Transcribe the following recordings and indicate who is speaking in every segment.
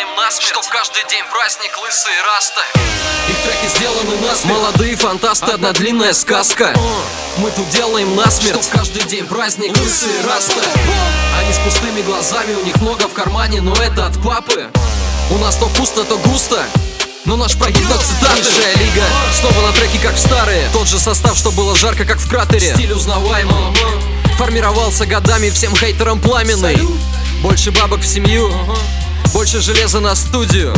Speaker 1: делаем насмерть, чтоб каждый день праздник лысые расты. Их треки сделаны насмерть. Молодые фантасты, одна длинная сказка. Мы тут делаем насмерть, чтоб каждый день праздник лысые расты. Они с пустыми глазами, у них много в кармане, но это от папы. У нас то пусто, то густо, но наш прогиб на цитаты. Высшая лига, снова на треке как в старые. Тот же состав, что было жарко как в кратере. Стиль узнаваемый, формировался годами, всем хейтерам пламенный. Больше бабок в семью, больше железа на студию.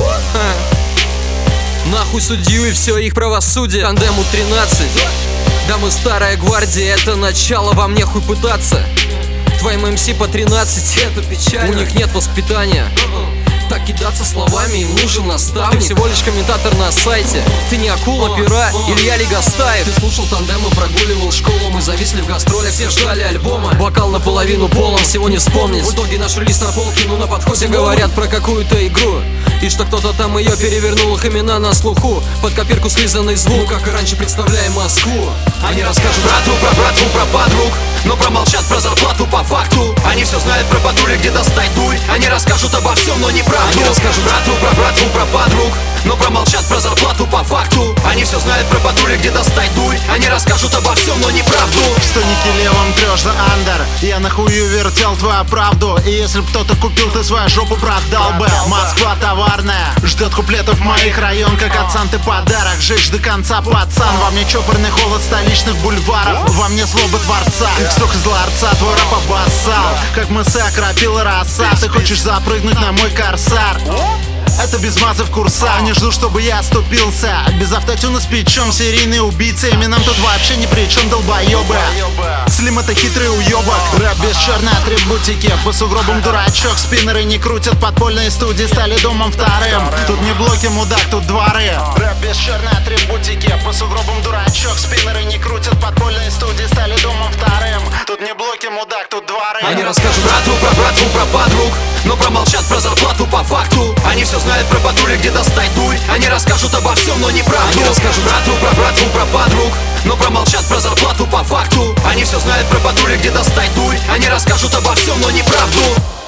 Speaker 1: Нахуй судью и все их правосудие. Тандему 13. Да мы старая гвардия, это начало, вам нехуй пытаться. Твоим МС по 13, это печально. У них нет воспитания. Так кидаться словами, им нужен наставник. Ты всего лишь комментатор на сайте. Ты не акула пера, Илья Легостаев. Ты слушал тандем и прогуливал школу. Мы зависли в гастролях, все ждали альбома. Бокал наполовину полон, всего не вспомнить. В итоге наш релиз на полке, ну на подходе говорят про какую-то игру. И что кто-то там ее перевернул, их имена на слуху. Под копирку слизанный звук, как и раньше представляем Москву. Они расскажут про подруг, но промолчат про зарплату по факту. Они все знают про патрули, где достать дуй. Они расскажут обо всем, но не правду. Они расскажут про подруг, но промолчат про зарплату по факту. Они все знают про патрули, где достать дуй. Они расскажут обо всем, но не правду.
Speaker 2: Что ники левым трешь за андер, я нахую вертел твою правду. И если б кто-то купил, ты свою жопу продал бы. Москва товарная, ждет куплетов моих район, как от Санты подарок. Жечь до конца, пацан. Во мне чопорный холод столичных бульваров, во мне злоба творца, как сок из ларца, твой рэп обоссал, как мысы окропила роса. Ты хочешь запрыгнуть на мой корсар? Это без мазы в курсах, не жду, чтобы я отступился. Без автотюна с печом, серийные убийцы. Эминем тут вообще ни при чем, долбоебы. Слим это хитрый уебок. Рэп без черной атрибутики, по сугробам дурачок. Спиннеры не крутят, подпольные студии стали домом вторым. Тут не блоки, мудак, тут дворы. Рэп без черной атрибутики, по сугробам дурачок. Спиннеры не крутят, подпольные студии стали домом вторым. Тут не блоки, мудак, тут дворы.
Speaker 1: Они расскажут про подруг, но промолчат про зарплату по факту. Они все знают про патрули, где достать дуй. Они расскажут обо всем, но не правду. Они расскажут про подруг, но промолчат про зарплату по факту. Они все знают про патрули, где достать дуй. Они расскажут обо всем, но не правду.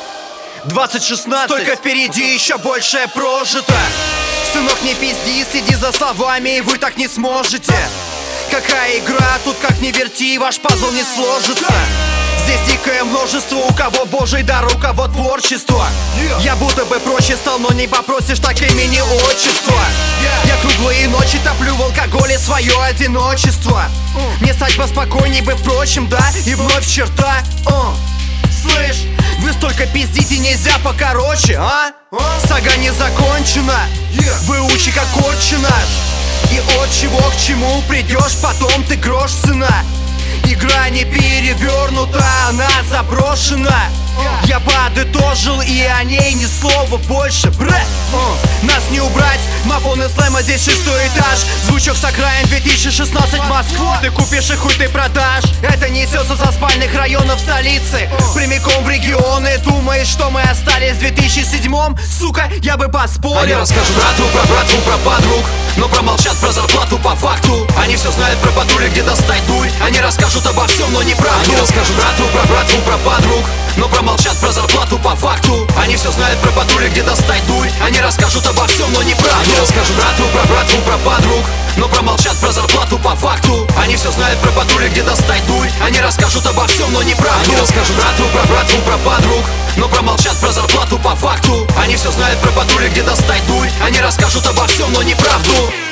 Speaker 3: 2016, столько впереди, еще большее прожито. Сынок, не пизди, следи за словами, и вы так не сможете. Какая игра, тут как ни верти, ваш пазл не сложится. Здесь дикое множество, у кого божий дар, у кого творчество. Я будто бы проще стал, но не попросишь так имени отчества. Я круглые ночи топлю в алкоголе свое одиночество. Мне стать поспокойней бы, впрочем, да, и вновь черта. Слышь, вы столько пиздите, нельзя покороче, а? Сага не закончена, выучи как отчина. И от чего к чему придешь, потом ты грош цена. Игра не перевернута, она заброшена. Я подытожил, и о ней ни слова больше, брат. Нас не убрать, мафон и слэма, здесь 6-й этаж. Звучок с окраин 2016 Москва. Ты купишь и хуй ты продашь. Это несется со спальных районов столицы прямиком в регионы. Думаешь, что мы остались в 2007-м? Сука, я бы поспорил.
Speaker 1: Они расскажут про подруг, но промолчат про зарплату по факту. Они все знают про патрули, где достать дуй. Они расскажут обо всем, но не правду. Они расскажут про подруг, но промолчат про зарплату по факту. Они все знают про патрули, где достать дуй. Они расскажут обо всем, но не правду. Они расскажут про подруг, но промолчат про зарплату по факту. Они все знают про патрули, где достать дуй. Они расскажут обо всем, но не правду. Они расскажут про подруг, но промолчат про зарплату по факту. Они все знают про патрули, где достать дуй. Они расскажут обо всем, но не правду.